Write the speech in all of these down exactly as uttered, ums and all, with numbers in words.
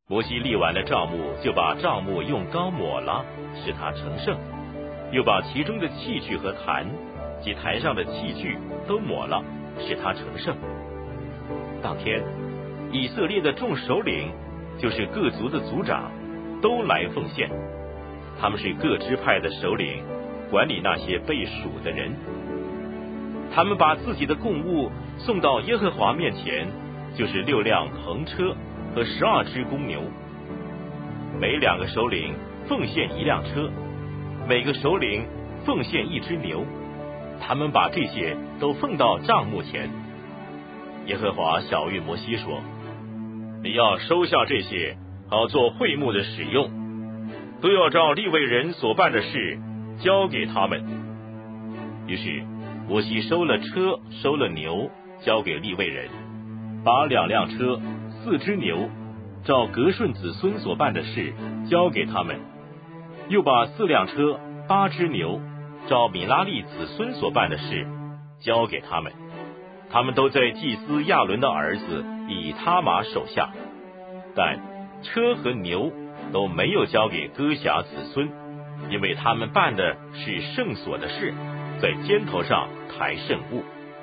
摩西立完了帐幕，就把帐幕用膏抹了，使它成圣，又把其中的器具和坛及坛上的器具都抹了，使它成圣。当天，以色列的众首领，就是各族的族长，都来奉献。他们是各支派的首领，管理那些被数的人。他们把自己的供物送到耶和华面前，就是六辆篷车和十二只公牛。每两个首领奉献一辆车，每个首领奉献一只牛。他们把这些都奉到帐幕前。耶和华晓谕摩西说：你要收下这些，好做会幕的使用，都要照利未人所办的事交给他们。于是摩西收了车，收了牛，交给利未人，把两辆车、四只牛，照革顺子孙所办的事交给他们，又把四辆车、八只牛，照米拉利子孙所办的事交给他们。他们都在祭司亚伦的儿子以他玛手下，但车和牛都没有交给哥辖子孙，因为他们办的是圣所的事，在肩头上抬圣物。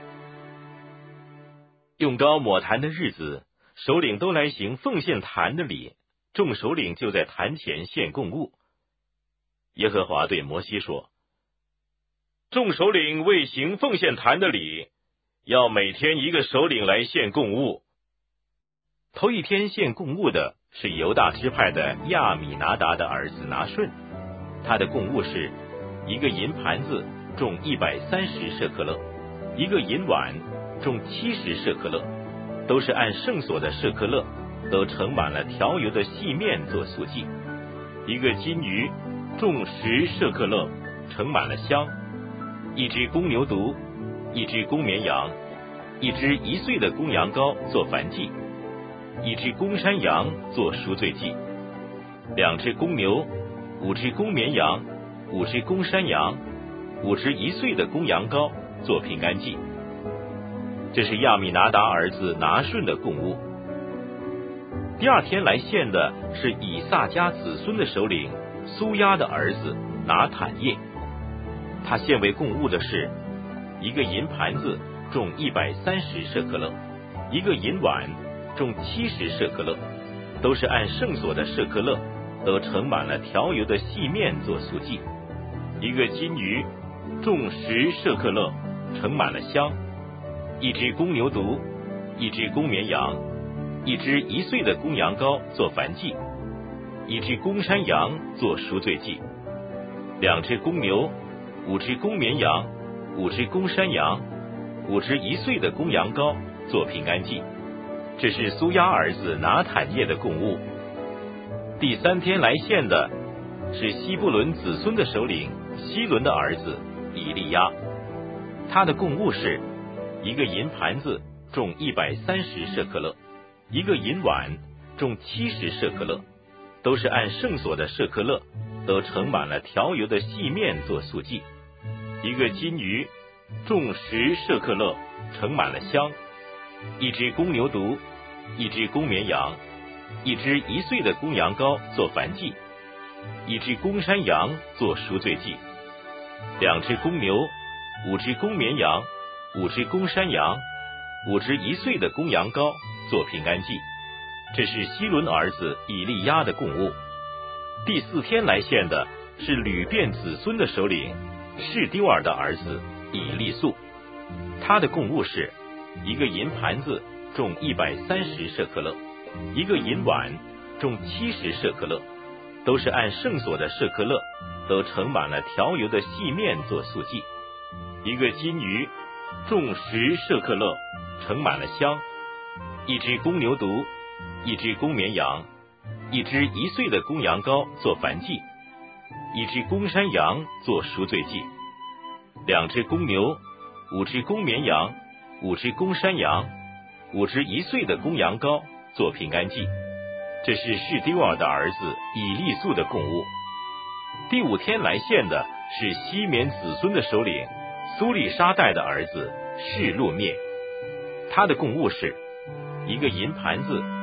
用膏抹坛的日子，首领都来行奉献坛的礼，众首领就在坛前献供物。耶和华对摩西说：众首领为行奉献坛的礼，要每天一个首领来献供物。头一天献供物的是犹大支派的亚米拿达的儿子拿顺，他的供物是一个银盘子，重一百三十舍克勒，一个银碗，重七十舍克勒，都是按圣所的舍克勒，都盛满了调油的细面做素祭。一个金鱼，重十舍克勒，盛满了香。一只公牛犊，一只公绵羊，一只一岁的公羊羔做燔祭，一只公山羊做赎罪祭，两只公牛，五只公绵羊，五只公山羊，五只一岁的公羊羔做平安祭。这是亚米拿达儿子拿顺的供物。第二天来献的是以撒家子孙的首领苏亚的儿子拿坦叶，他献为供物的是一个银盘子，重一百三十舍克勒，一个银碗，重七十舍克勒，都是按圣所的舍克勒，都盛满了调油的细面做素祭。一个金鱼，重十舍克勒，盛满了香。一只公牛犊，一只公绵羊，一只一岁的公羊羔做燔祭，一只公山羊做赎罪祭，两只公牛，五只公绵羊，五只公山羊，五只一岁的公羊羔做平安祭。这是苏亚儿子拿坦叶的供物。第三天来献的是西布伦子孙的首领希伦的儿子以利亚，他的供物是一个银盘子，重一百三十舍克勒，一个银碗，重七十舍克勒，都是按圣所的舍克勒，都盛满了调油的细面做素祭。一个金鱼，重十舍克勒，盛满了香。一只公牛犊，一只公绵羊，一只一岁的公羊羔做燔祭，一只公山羊做赎罪祭，两只公牛，五只公绵羊，五只公山羊，五只一岁的公羊羔做平安祭。这是希伦儿子以利亚的供物。第四天来献的是吕遍子孙的首领士丢尔的儿子以利素，他的供物是一个银盘子，重一百三十舍克勒，一个银碗，重七十舍克勒，都是按圣所的舍克勒，都盛满了调油的细面做素祭。一个金鱼，重十舍克勒，盛满了香。一只公牛犊，一只公绵羊，一只一岁的公羊羔做燔祭，一只公山羊做赎罪祭，两只公牛，五只公绵羊，五只公山羊，五只一岁的公羊羔做平安祭。这是士丢尔的儿子以利素的供物。第五天来献的是西缅子孙的首领苏利沙代的儿子示路灭，他的供物是一个银盘子，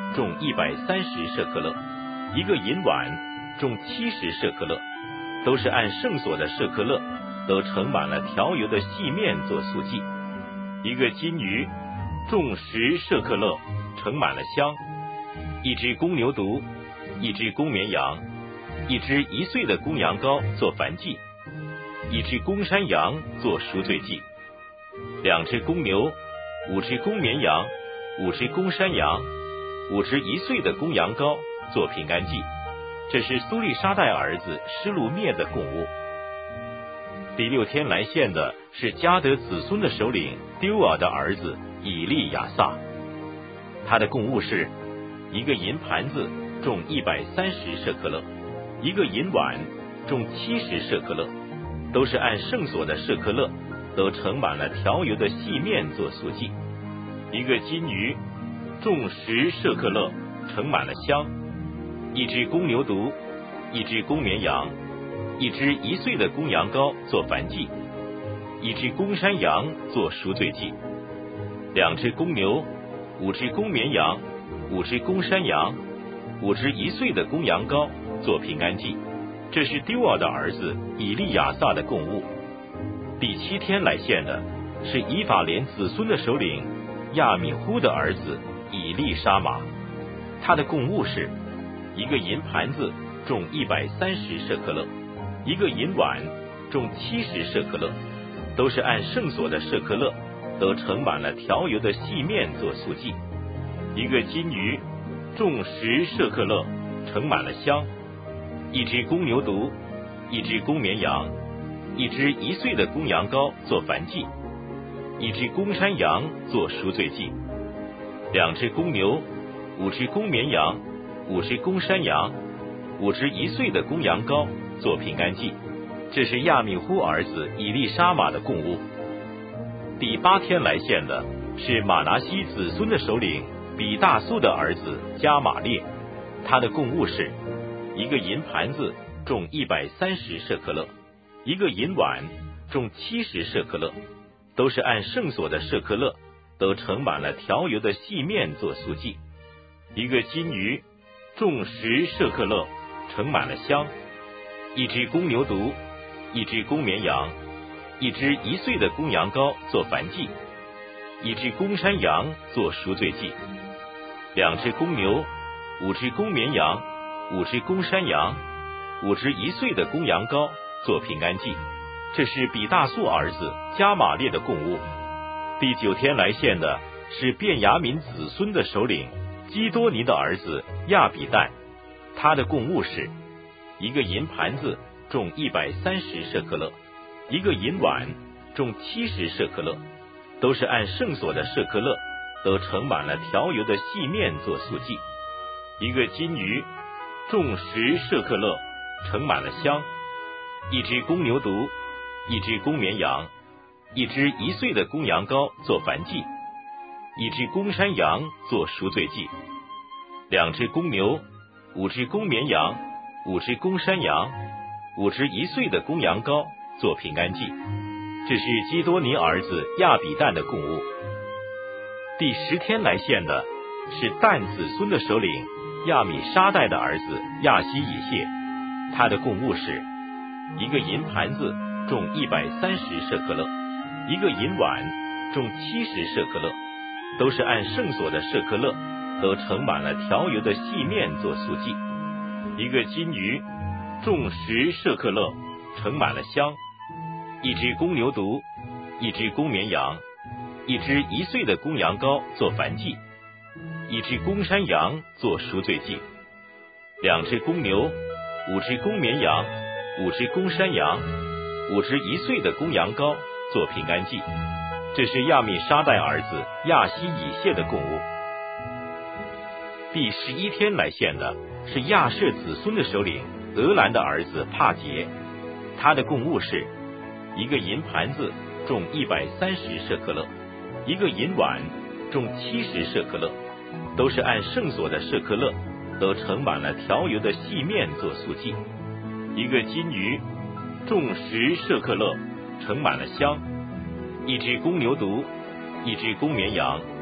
重一百三十舍克勒，一个银碗重七十舍克勒，都是按圣所的舍克勒，都盛满了调油的细面做素祭。一个金鱼重十舍克勒，盛满了香。一只公牛犊，一只公绵羊，一只一岁的公羊羔做燔祭，一只公山羊做赎罪祭，两只公牛，五只公绵羊，五只公山羊，五只一岁的公羊羔做平安祭。这是苏利沙代儿子施路灭的供物。第六天来献的是迦得子孙的首领丢尔的儿子以利亚撒，他的供物是一个银盘子重一百三十舍克勒，一个银碗重七十舍克勒，都是按圣所的舍克勒，都盛满了调油的细面做素祭。一个金鱼重十舍克勒，盛满了香。一只公牛犊，一只公绵羊，一只一岁的公羊羔做燔祭，一只公山羊做赎罪祭，两只公牛，五只公绵羊，五只公山羊，五只一岁的公羊羔做平安祭。这是丢尔的儿子以利亚撒的供物。第七天来献的是以法莲子孙的首领亚米呼的儿子以利沙玛，他的供物是一个银盘子重一百三十舍克勒，一个银碗重七十舍克勒，都是按圣所的舍克勒，都盛满了调油的细面做素祭。一个金鱼重十舍克勒，盛满了香。一只公牛犊，一只公绵羊，一只一岁的公羊羔做燔祭，一只公山羊做赎罪祭，两只公牛，五只公绵羊，五只公山羊，五只一岁的公羊羔做平安祭。这是亚米呼儿子以利沙玛的供物。第八天来献的是马拿西子孙的首领比大苏的儿子加玛列，他的供物是一个银盘子重一百三十舍克勒，一个银碗重七十舍克勒，都是按圣所的舍克勒，都盛满了调油的细面做素祭。一个金鱼重十舍克勒，盛满了香。一只公牛犊，一只公绵羊，一只一岁的公羊羔做燔祭，一只公山羊做赎罪祭，两只公牛，五只公绵羊，五只公山羊，五只一岁的公羊羔做平安祭。这是比大素儿子加玛列的供物。第九天来献的是便雅悯子孙的首领基多尼的儿子亚比旦，他的供物是一个银盘子重一百三十舍克勒，一个银碗重七十舍克勒，都是按圣所的舍克勒，都盛满了调油的细面做素祭。一个金鱼重十舍克勒，盛满了香。一只公牛犊，一只公绵羊，一只一岁的公羊羔做燔祭，一只公山羊做赎罪祭，两只公牛，五只公绵羊，五只公山羊，五只一岁的公羊羔做平安祭。这是基多尼儿子亚比旦的供物。第十天来献的是但子孙的首领亚米沙代的儿子亚希以谢，他的供物是一个银盘子重一百三十舍克勒，一个银碗重七十舍克勒，都是按圣所的舍克勒，都盛满了调油的细面做素祭。一个金鱼重十舍克勒，盛满了香。一只公牛犊，一只公绵羊，一只一岁的公羊羔做燔祭，一只公山羊做赎罪祭，两只公牛，五只公绵羊，五只公山羊，五只一岁的公羊羔做平安祭。这是亚米沙代儿子亚希以谢的供物。第十一天来献的是亚舍子孙的首领德兰的儿子帕杰，他的供物是一个银盘子重一百三十舍克勒，一个银碗重七十舍克勒，都是按圣所的舍克勒，都盛满了调油的细面做素祭。一个金鱼重十舍克勒，盛满了香。一只公牛犊，一只公绵羊，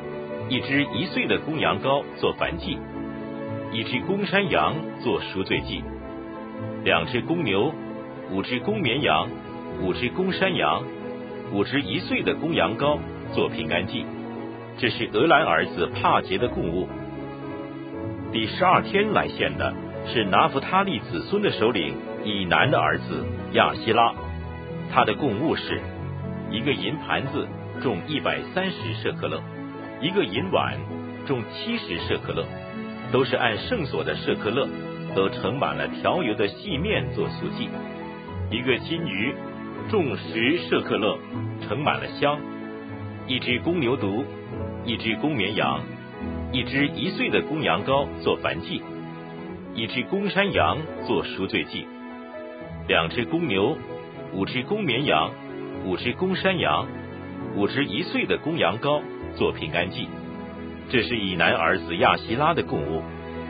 一只一岁的公羊羔做燔祭，一只公山羊做赎罪祭，两只公牛，五只公绵羊，五只公山羊，五只一岁的公羊羔做平安祭。这是俄兰儿子帕结的供物。第十二天来献的是拿弗他利子孙的首领以南的儿子亚希拉，他的供物是一个银盘子重一百三十舍克勒，一个银碗重七十舍克勒，都是按圣所的舍克勒，都盛满了调油的细面做素祭。一个金鱼重十舍克勒，盛满了香。一只公牛犊，一只公绵羊，一只一岁的公羊羔做燔祭，一只公山羊做赎罪祭，两只公牛，五只公绵羊，五只公山羊，五只一岁的公羊羔做平安祭。这是以南儿子亚希拉的供物。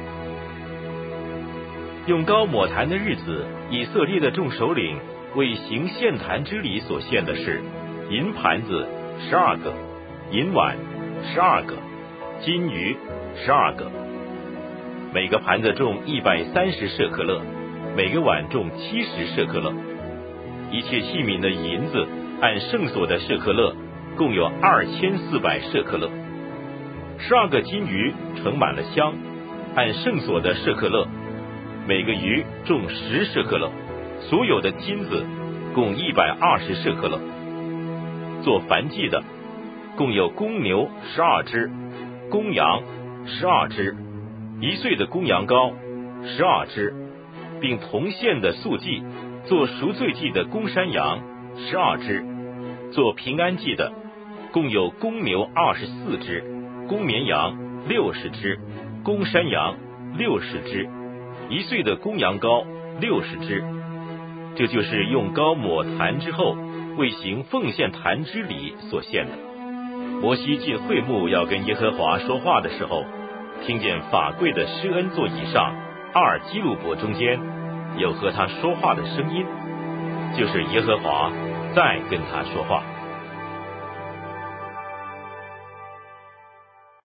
用膏抹坛的日子，以色列的众首领为行献坛之礼所献的是银盘子十二个，银碗十二个，金鱼十二个，每个盘子重一百三十舍克勒，每个碗重七十舍克勒。一切器皿的银子按圣所的舍克勒共有二千四百舍克勒。十二个金鱼盛满了香，按圣所的舍克勒，每个鱼重十舍克勒，所有的金子共一百二十舍克勒。做燔祭的共有公牛十二只，公羊十二只，一岁的公羊羔十二只，并同献的素祭，做赎罪祭的公山羊十二只，做平安祭的共有公牛二十四只，公绵羊六十只，公山羊六十只，一岁的公羊羔六十只。这就是用膏抹坛之后为行奉献坛之礼所献的。摩西进会幕要跟耶和华说话的时候，听见法柜的施恩座椅上二基路伯中间有和他说话的声音，就是耶和华在跟他说话。